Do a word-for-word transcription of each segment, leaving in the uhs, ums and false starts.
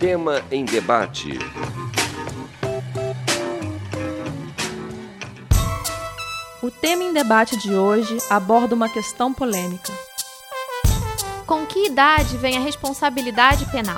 Tema em Debate. O tema em debate de hoje aborda uma questão polêmica. Com que idade vem a responsabilidade penal?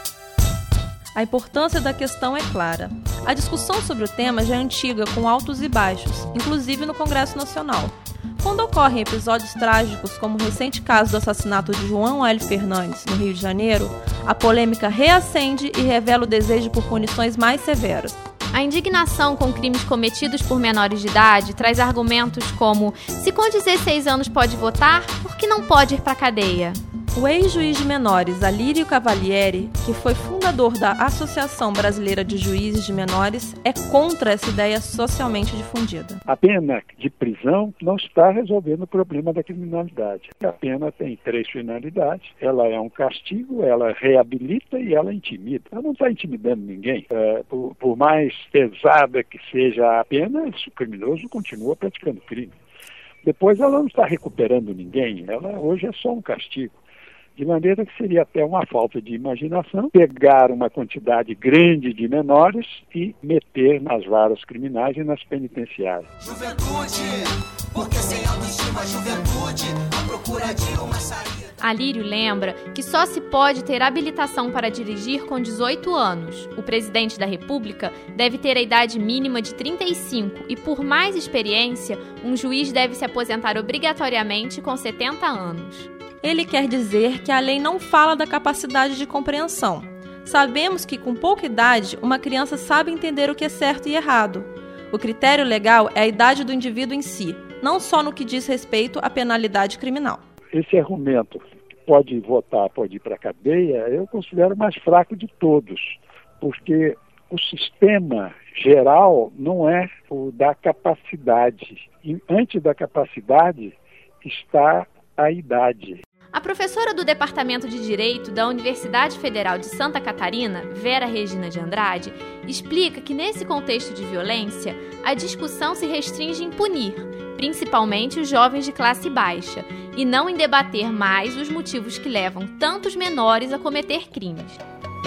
A importância da questão é clara. A discussão sobre o tema já é antiga, com altos e baixos, inclusive no Congresso Nacional. Quando ocorrem episódios trágicos, como o recente caso do assassinato de João L. Fernandes, no Rio de Janeiro, a polêmica reacende e revela o desejo por punições mais severas. A indignação com crimes cometidos por menores de idade traz argumentos como: se com dezesseis anos pode votar, por que não pode ir para a cadeia? O ex-juiz de menores Alírio Cavalieri, que foi fundador da Associação Brasileira de Juízes de Menores, é contra essa ideia socialmente difundida. A pena de prisão não está resolvendo o problema da criminalidade. A pena tem três finalidades. Ela é um castigo, ela reabilita e ela intimida. Ela não está intimidando ninguém. É, por, por mais pesada que seja a pena, o criminoso continua praticando crime. Depois, ela não está recuperando ninguém. Ela hoje é só um castigo. De maneira que seria até uma falta de imaginação pegar uma quantidade grande de menores e meter nas varas criminais e nas penitenciárias. Juventude, porque sem autoestima, juventude, a procura de uma saída. Alírio lembra que só se pode ter habilitação para dirigir com dezoito anos. O presidente da República deve ter a idade mínima de trinta e cinco e, por mais experiência, um juiz deve se aposentar obrigatoriamente com setenta anos. Ele quer dizer que a lei não fala da capacidade de compreensão. Sabemos que, com pouca idade, uma criança sabe entender o que é certo e errado. O critério legal é a idade do indivíduo em si, não só no que diz respeito à penalidade criminal. Esse argumento, pode votar, pode ir para a cadeia, eu considero o mais fraco de todos, porque o sistema geral não é o da capacidade. E antes da capacidade está a idade. A professora do Departamento de Direito da Universidade Federal de Santa Catarina, Vera Regina de Andrade, explica que nesse contexto de violência, a discussão se restringe em punir, principalmente os jovens de classe baixa, e não em debater mais os motivos que levam tantos menores a cometer crimes.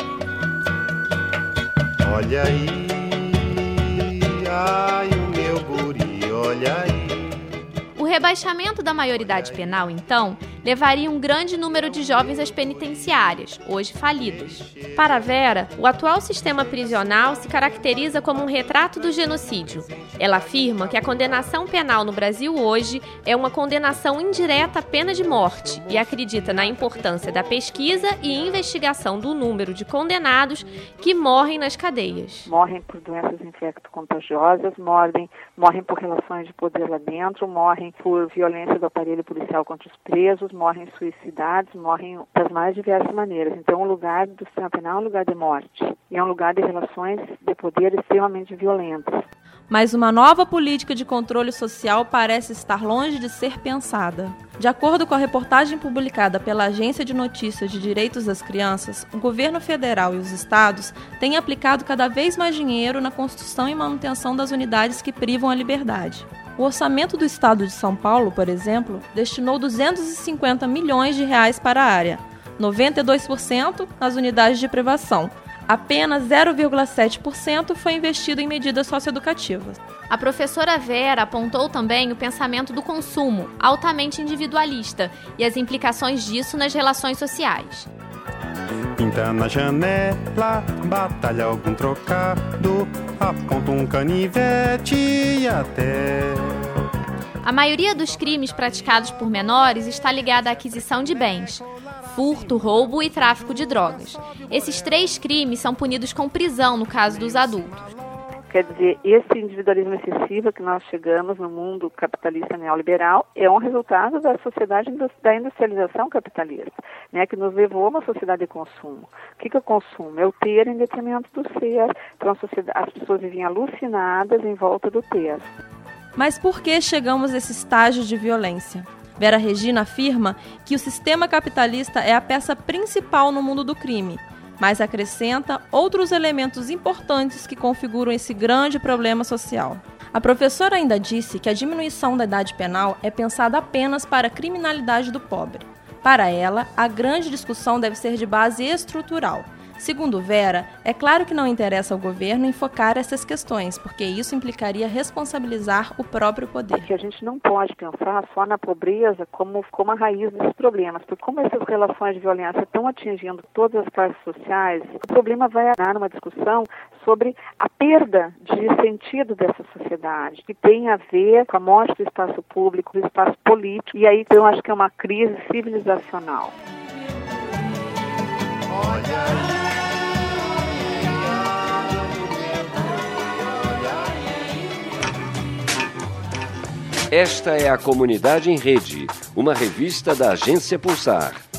Olha aí, ai o meu guri, olha aí. O rebaixamento da maioridade penal, então, levaria um grande número de jovens às penitenciárias, hoje falidas. Para Vera, o atual sistema prisional se caracteriza como um retrato do genocídio. Ela afirma que a condenação penal no Brasil hoje é uma condenação indireta à pena de morte e acredita na importância da pesquisa e investigação do número de condenados que morrem nas cadeias. Morrem por doenças infecto-contagiosas, morrem, morrem por relações de poder lá dentro, morrem por violência do aparelho policial contra os presos, morrem suicidados, morrem das mais diversas maneiras. Então, o lugar do sistema penal é um lugar de morte. E é um lugar de relações de poder extremamente violentas. Mas uma nova política de controle social parece estar longe de ser pensada. De acordo com a reportagem publicada pela Agência de Notícias de Direitos das Crianças, o governo federal e os estados têm aplicado cada vez mais dinheiro na construção e manutenção das unidades que privam a liberdade. O orçamento do estado de São Paulo, por exemplo, destinou duzentos e cinquenta milhões de reais para a área, noventa e dois por cento nas unidades de privação. Apenas zero vírgula sete por cento foi investido em medidas socioeducativas. A professora Vera apontou também o pensamento do consumo, altamente individualista, e as implicações disso nas relações sociais. Pinta na janela, batalha algum trocado, aponta um canivete e até... A maioria dos crimes praticados por menores está ligada à aquisição de bens, furto, roubo e tráfico de drogas. Esses três crimes são punidos com prisão no caso dos adultos. Quer dizer, esse individualismo excessivo que nós chegamos no mundo capitalista neoliberal é um resultado da sociedade da industrialização capitalista, né, que nos levou a uma sociedade de consumo. O que, que é o consumo? É o ter em detrimento do ser. Então, a sociedade, as pessoas viviam alucinadas em volta do ter. Mas por que chegamos a esse estágio de violência? Vera Regina afirma que o sistema capitalista é a peça principal no mundo do crime, mas acrescenta outros elementos importantes que configuram esse grande problema social. A professora ainda disse que a diminuição da idade penal é pensada apenas para a criminalidade do pobre. Para ela, a grande discussão deve ser de base estrutural. Segundo Vera, é claro que não interessa ao governo enfocar essas questões, porque isso implicaria responsabilizar o próprio poder. Que a gente não pode pensar só na pobreza como, como a raiz desses problemas, porque como essas relações de violência estão atingindo todas as classes sociais, o problema vai dar numa discussão sobre a perda de sentido dessa sociedade, que tem a ver com a morte do espaço público, do espaço político, e aí eu acho que é uma crise civilizacional. Esta é a Comunidade em Rede, uma revista da Agência Pulsar.